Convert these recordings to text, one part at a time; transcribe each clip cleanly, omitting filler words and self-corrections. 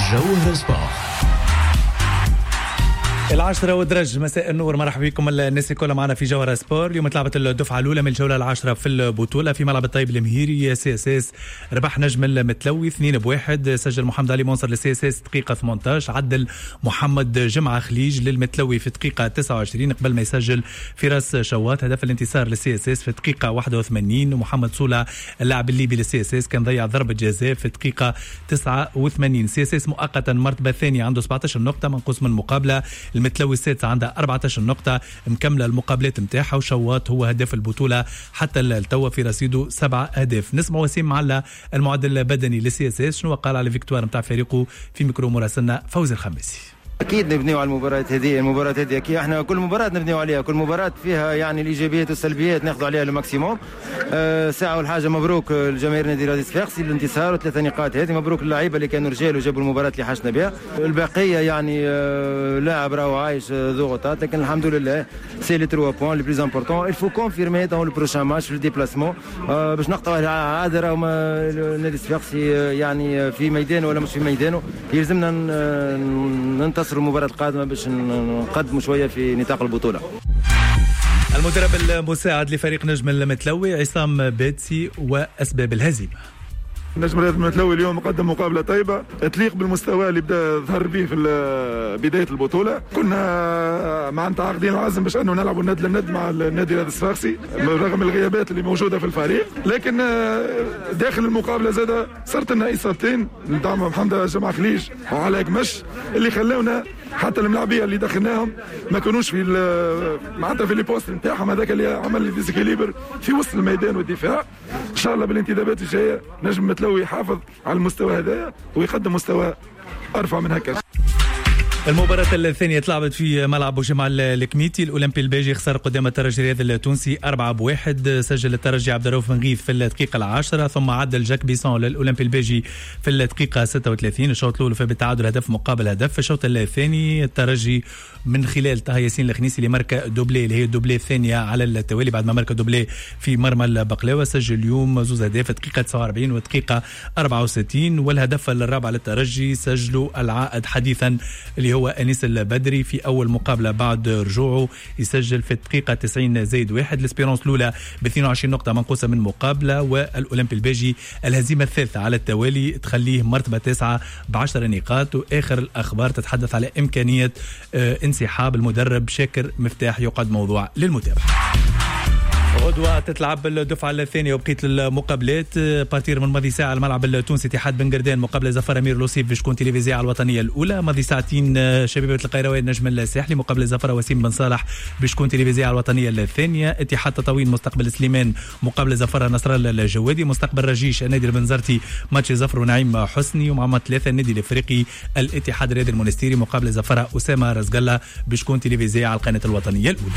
جوهر سبورت. العاشرة ودرج مساء النور، مرحبا بكم الناس الكل معنا في جوهر سبور. اليوم تلعبت الدفعة الأولى من الجولة العاشرة في البطولة في ملعب الطيب المهيري. سي اس اس ربح نجم المتلوي 2-1. سجل محمد علي منصر للسي اس اس دقيقة 18، عدل محمد جمعة خليج للمتلوي في دقيقة 29 قبل ما يسجل فراس شوات هدف الانتصار للسي اس اس في دقيقة 81. ومحمد صولة اللاعب الليبي للسي اس اس كان ضيع ضربة جزاء في دقيقة 89. سي اس اس مؤقتا مرتبة ثانية عنده 17 نقطة منقوص من مقابلة. المتلوي السادس عنده 14 نقطة مكملة المقابلات متاعها، وشوات هو هداف البطولة حتى التو في رصيده 7 أهداف. نسمع وسيم معلا المعدل البدني للسي اس اس شنو قال على فيكتوار نتاع فريقه في ميكرو مراسلنا فوزي الخميسي. اكيد نبنيو على المباريات هذه اكيد احنا كل مباراه نبنيو عليها، كل مباراه فيها يعني الايجابيات والسلبيات ناخذوا عليها الماكسيموم. ساعه والحاجه مبروك الجماهير نادي راديس صفاقسي الانتصار و3 نقاط هذه، مبروك اللعيبه اللي كانوا رجال وجابوا المباراه اللي حاشنا بها. البقيه يعني لاعب راهو عايش ضغوطات، لكن الحمد لله سي لي 3 بوين لي بلوز امبورطون. الفو كونفيرمي دون لو بروشان ماتش في الديبلاسمون باش نقطعوا عاد راهو نادي صفاقسي يعني في ميدانه ولا مش في ميدانه، يلزمنا ننتصروا المباراة القادمة باش نقدموا شوية في نطاق البطولة. المدرب المساعد لفريق نجم المتلوي عصام باتسي وأسباب الهزيمة. نجم المتلوي اليوم قدم مقابلة طيبة تليق بالمستوى اللي بدا ظهر به في بداية البطولة. كنا متعاقدين العزم باش انه نلعبوا الند للند مع النادي رادس صفاقسي رغم الغيابات اللي موجودة في الفريق، لكن داخل المقابلة زاد صارت لنا إصابتين نتاع محمد جمعة خليج وعلى مش اللي خلاونا حتى الملاعبيه اللي دخلناهم ما كانوش في معناتها في لي بوست نتاعهم، هذاك اللي عمل لي ديسيكيليبر في وسط الميدان والدفاع. ان شاء الله بالانتدابات الجايه نجم متلوي يحافظ على المستوى هذايا ويقدم مستوى ارفع من هكا. المباراة الثانية تلعبت في ملعب بوجمع الكميتي. الأولمبي الباجي خسر قدام الترجي الرياضي التونسي 4-1. سجل الترجي عبد الرؤوف بن غيث في الدقيقة 10، ثم عدل جاك بيسون للأولمبي الباجي في الدقيقة 36. الشوط الأول في بالتعادل هدف مقابل هدف. في الشوط الثاني الترجي من خلال طه ياسين الخنيسي اللي ماركا دوبلي اللي هي الدوبلي الثانية على التوالي بعد ما ماركا دوبلي في مرمى البقلاوة، سجل اليوم زوز أهداف في الدقيقة 49 والدقيقة 64. والهدف الرابع للترجي سجله العائد حديثا اللي هو أنيس البدري في أول مقابلة بعد رجوعه، يسجل في الدقيقة 90+1. الاسبيرونس الأولى ب 22 نقطة منقوصة من مقابلة، والأولمبي الباجي الهزيمة الثالثة على التوالي تخليه مرتبة 9 ب10 نقاط. وآخر الأخبار تتحدث على إمكانية انسحاب المدرب شاكر مفتاح، يقعد موضوع للمتابعة. غدوة تتلعب الدفعة الثانية وبقية المقابلات بارتير من ماضي ساعة الملعب التونسي اتحاد بن قردان مقابلة زفر أمير لوسيف باش تكون تلفزيون على الوطنية الأولى. ماضي ساعتين شبيبة القيروان نجم الساحلي مقابلة زفر وسيم بن صالح باش تكون تلفزيون على الوطنية الثانية. اتحاد تطاوين مستقبل سليمان مقابلة زفر نصر الله الجوادي. مستقبل رجيش النادي البنزرتي ماتش زفر ونعيم حسني. ومع 3 النادي الافريقي الاتحاد الرياضي المونستيري مقابلة زفر أسامة رزقلة باش تكون تلفزيون على القناة الوطنية الأولى.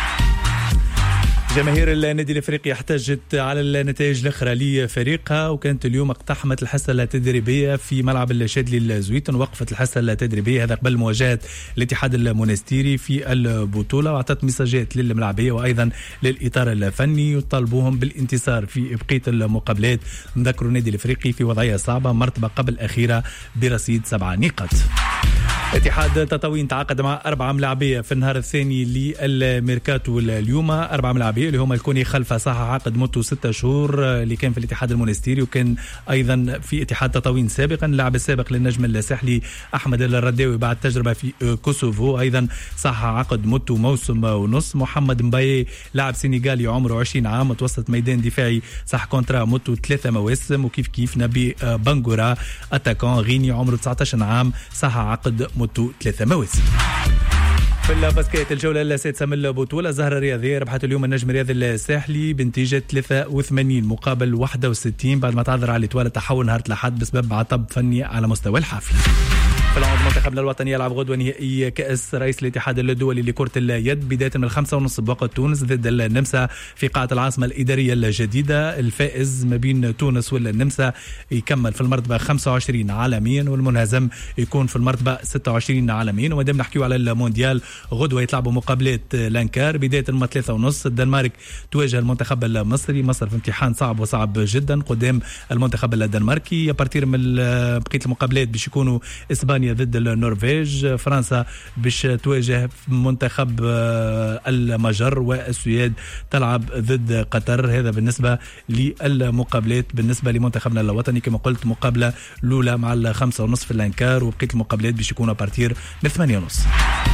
جماهير النادي الافريقي احتجت على النتائج الاخرى لفريقها، وكانت اليوم اقتحمت الحصه التدريبيه في ملعب الشادلي الزويتن. وقفت الحصه التدريبيه هذا قبل مواجهه الاتحاد المونستيري في البطوله، واعطت مساجات للملاعبيه وايضا للاطار الفني وطالبوهم بالانتصار في بقيه المقابلات. نذكروا النادي الافريقي في وضعيه صعبه، مرتبه قبل الاخيره برصيد 7 نقاط. اتحاد تطاوين تعاقد مع 4 ملاعبيه في النهار الثاني للميركاتو اليوم. 4 ملاعبيه اللي هما الكوني خلفه صح عقد مدته 6 شهور اللي كان في الاتحاد المونستيري، وكان ايضا في اتحاد تطاوين سابقا. اللاعب السابق للنجم الساحلي احمد الرداوي بعد تجربه في كوسوفو ايضا صح عقد مدته موسم ونص. محمد مباي لاعب سنغالي عمره 20 عام متوسط ميدان دفاعي صح كونترا مدته 3 مواسم. وكيف كيف نبي بانغورا اتاكون غيني عمره 19 عام صح عقد مدته 3 مواسم. في الباسكيت الجولة السادسة من البطولة الزهرة الرياضية ربحت اليوم النجم الرياضي الساحلي بنتيجة 83 مقابل 61 بعد ما تعذر على الإطوال التحول نهار الأحد بسبب عطب فني على مستوى الحافلة. في العمود منتخبنا الوطني يلعب غدوة نهائي كأس رئيس الاتحاد الدولي لكرة اليد بداية من 5:30 بوقت تونس ضد النمسا في قاعة العاصمة الإدارية الجديدة. الفائز ما بين تونس والنمسا يكمل في المرتبة 25 عالميا، والمنهزم يكون في المرتبة 26 عالميا. وما دام نحكيو على المونديال غدوة يتلعبوا مقابلات لانكار بداية 3:30. الدنمارك تواجه المنتخب المصري. مصر في امتحان صعب وصعب جدا قدام المنتخب الدنماركي. ابارتير من بقية المقابلات باش يكونوا اسبانيا ضد النرويج، فرنسا باش تواجه منتخب المجر، والسويد تلعب ضد قطر. هذا بالنسبة للمقابلات بالنسبة لمنتخبنا الوطني. كما قلت مقابلة الأولى مع 5:30 في الانكار، وبقية المقابلات باش يكونوا ابارتير من 8:30.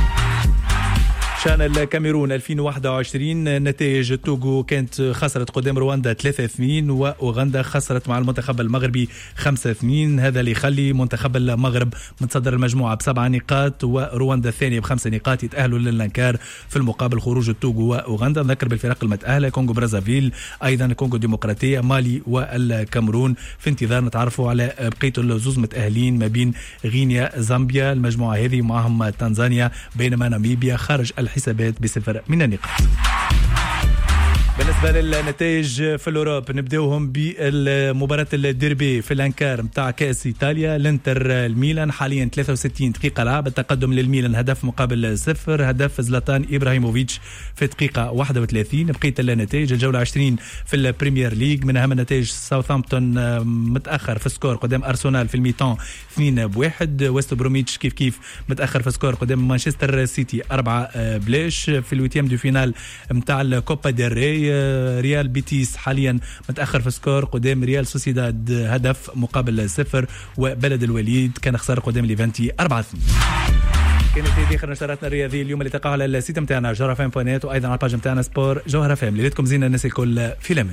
شان الكاميرون 2021 نتائج: توغو كانت خسرت قدام رواندا 3-2، واوغندا خسرت مع المنتخب المغربي 5-2. هذا اللي يخلي منتخب المغرب متصدر المجموعة ب7 نقاط، ورواندا الثانية ب5 نقاط، يتأهلوا للانكار. في المقابل خروج التوغو واوغندا. نذكر بالفرق المتأهلة: كونغو برازافيل، ايضا كونغو ديمقراطية، مالي والكاميرون. في انتظار نتعرفوا على بقية الزوز متأهلين ما بين غينيا زامبيا. المجموعة هذه معهم تنزانيا، بينما ناميبيا خارج الحسابات ب0 من النقاط. بالنسبة للنتائج في الأوروب نبداوهم بالمباراة الديربي في الانكار متاع كأس إيطاليا. الانتر الميلان حاليا 63 دقيقة لعب، التقدم للميلان هدف مقابل 0، هدف زلاتان إبراهيموفيتش في دقيقة 31. بقية النتائج الجولة 20 في البريمير ليج. من أهم النتائج: ساوثامبتون متأخر في سكور قدام أرسنال في الميتان 2-1. ويست بروميتش كيف متأخر في سكور قدام مانشستر سيتي 4-0. في الويتيام دو فينال متاع الكوبا ديل ري ريال بيتيس حاليا متأخر في سكور قدام ريال سوسيداد هدف مقابل 0. وبلد الوليد كان خسر قدام ليفانتي 4-2. كانت هذه اخر نشراتنا الرياضيه اليوم اللي تقع على السيت نتاعنا جوهر FM.net، وايضا على الباج نتاعنا سبور جوهر FM. ليلتكم زينه الناس الكل في الامان.